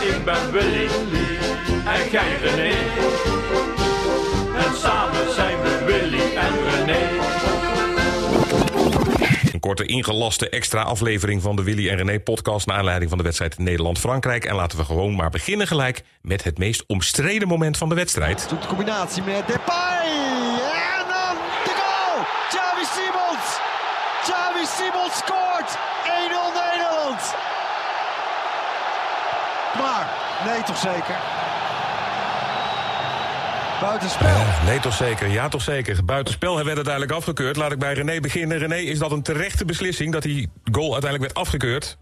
ik ben Willy en jij René. En samen zijn we Willy en René. Een korte ingelaste extra aflevering van de Willy en René podcast naar aanleiding van de wedstrijd Nederland-Frankrijk. En laten we gewoon maar beginnen gelijk met het meest omstreden moment van de wedstrijd. Doet de combinatie met Depay. En dan de goal. Xavi Simons. Xavi Simons scoort. 1-0 Nederland. Maar, nee toch zeker? Buitenspel. Nee, toch zeker. Ja, toch zeker. Buitenspel werd uiteindelijk afgekeurd. Laat ik bij René beginnen. René, is dat een terechte beslissing dat die goal uiteindelijk werd afgekeurd?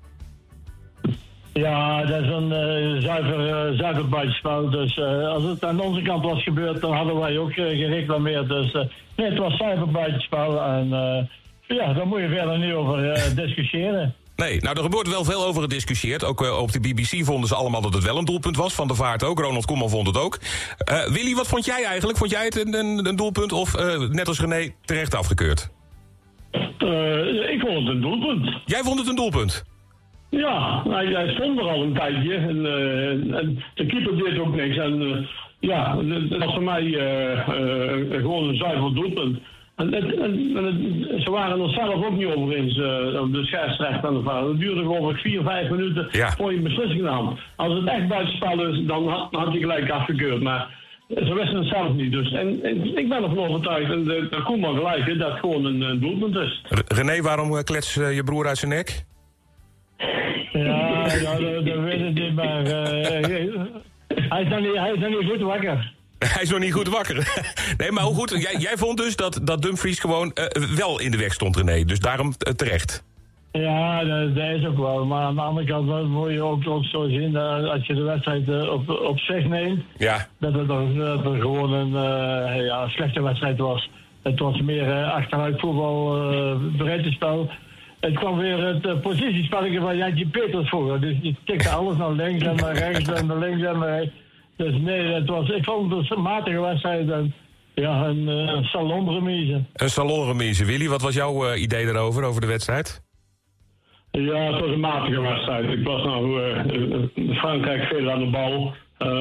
Ja, dat is een zuiver buitenspel. Dus als het aan onze kant was gebeurd, dan hadden wij ook gereclameerd. Dus nee, het was zuiver buitenspel. En ja, daar moet je verder niet over discussiëren. Nee, nou er wordt wel veel over gediscussieerd. Ook op de BBC vonden ze allemaal dat het wel een doelpunt was. Van der Vaart ook, Ronald Koeman vond het ook. Willy, wat vond jij eigenlijk? Vond jij het een doelpunt of net als René terecht afgekeurd? Ik vond het een doelpunt. Jij vond het een doelpunt? Ja, hij stond er al een tijdje. En de keeper deed ook niks. En ja, dat was voor mij gewoon een zuiver doelpunt. En ze waren er zelf ook niet over eens, de scheidsrechter en de VAR. Het duurde geloof ik 4-5 minuten voor je een beslissing nam. Als het echt buitenspel is, dan had je gelijk afgekeurd. Maar ze wisten het zelf niet. Dus. En ik ben ervan overtuigd, en de Koeman gelijk, dat het gewoon een doelpunt is. René, waarom klets je broer uit zijn nek? Ja, dat weet ik niet, maar hij is nog niet goed wakker. Hij is nog niet goed wakker. Nee, maar hoe goed? Jij vond dus dat Dumfries gewoon wel in de weg stond, René. Dus daarom terecht. Ja, dat is ook wel. Maar aan de andere kant moet je ook zo zien, als je de wedstrijd op zich neemt, ja. dat het gewoon een slechte wedstrijd was. Het was meer achteruit voetbal, breedtespel. Het kwam weer het positiespelletje van Jantje Peters voor. Dus je tikte alles naar links en naar rechts en naar links en naar rechts. Dus nee, ik vond het een matige wedstrijd en ja, een salonremise. Een salonremise. Willy, wat was jouw idee daarover, over de wedstrijd? Ja, het was een matige wedstrijd. Ik was Frankrijk veel aan de bal.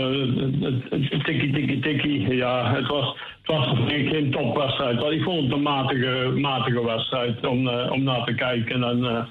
Tikkie. Ja, het was geen topwedstrijd. Ik vond het een matige wedstrijd om naar te kijken. En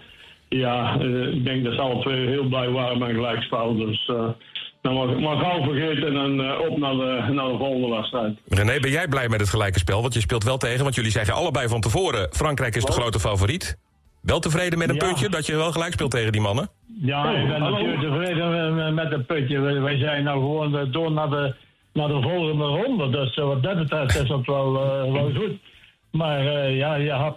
ik denk dat ze alle twee heel blij waren met gelijkspel. Dus maar gauw vergeten en op naar de volgende wedstrijd. René, ben jij blij met het gelijke spel? Want je speelt wel tegen, want jullie zeggen allebei van tevoren, Frankrijk is de grote favoriet. Wel tevreden met een puntje, dat je wel gelijk speelt tegen die mannen? Ja, ik ben natuurlijk tevreden met een puntje. Wij zijn nou gewoon door naar de volgende ronde. Dus wat dat betreft is dat wel goed. Maar je had...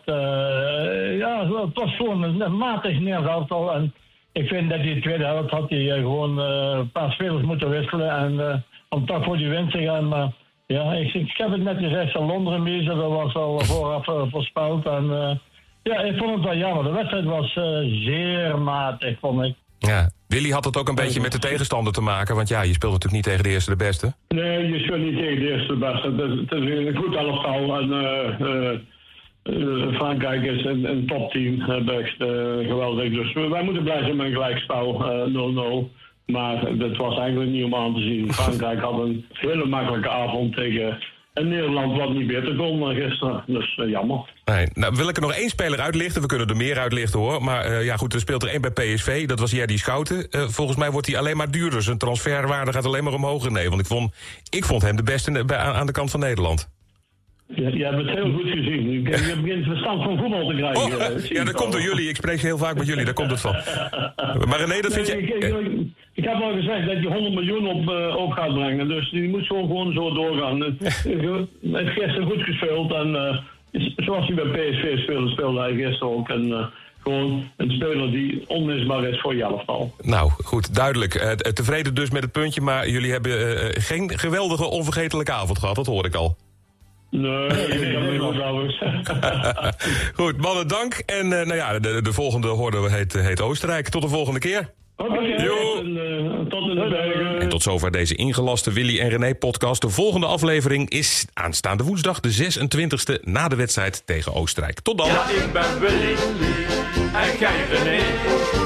het was gewoon een matig neergehaald. En ik vind dat die tweede helft had hij gewoon een paar spelers moeten wisselen. En om toch voor die winst te gaan. Maar ja, ik heb het net gezegd, Londen-remise, dat was al vooraf voorspeld. En... ik vond het wel jammer. De wedstrijd was zeer matig, vond ik. Ja, Willy had het ook een beetje met de tegenstander te maken. Want ja, je speelt natuurlijk niet tegen de eerste de beste. Nee, je speelt niet tegen de eerste de beste. Het is een goed elftal. En Frankrijk is een topteam. Best geweldig. Dus wij moeten blij zijn met een gelijkspel 0-0. Maar dat was eigenlijk niet om aan te zien. Frankrijk had een hele makkelijke avond tegen... En Nederland wat niet beter kon dan gisteren. Dus jammer. Nee, nou wil ik er nog één speler uitlichten. We kunnen er meer uitlichten hoor. Maar er speelt er één bij PSV. Dat was Jerdy Schouten. Volgens mij wordt hij alleen maar duurder. Zijn transferwaarde gaat alleen maar omhoog. Nee, want ik vond hem de beste aan de kant van Nederland. Je hebt het heel goed gezien. Je begint verstand van voetbal te krijgen. Ja, dat komt door jullie. Ik spreek heel vaak met jullie. Daar komt het van. Maar René, dat vind je... Ik heb al gezegd dat je 100 miljoen op gaat brengen. Dus die moet gewoon zo doorgaan. Het heeft gisteren goed gespeeld. En zoals hij bij PSV speelde hij gisteren ook. En gewoon een speler die onmisbaar is voor je elftal. Nou, goed, duidelijk. Tevreden dus met het puntje. Maar jullie hebben geen geweldige, onvergetelijke avond gehad. Dat hoor ik al. Nee, ik heb niet wat trouwens. Goed, mannen, dank. En de volgende horde heet Oostenrijk. Tot de volgende keer. Oké, tot in de bergen. En tot zover deze ingelaste Willy en René podcast. De volgende aflevering is aanstaande woensdag de 26e na de wedstrijd tegen Oostenrijk. Tot dan. Ja, ik ben Willy en jij René.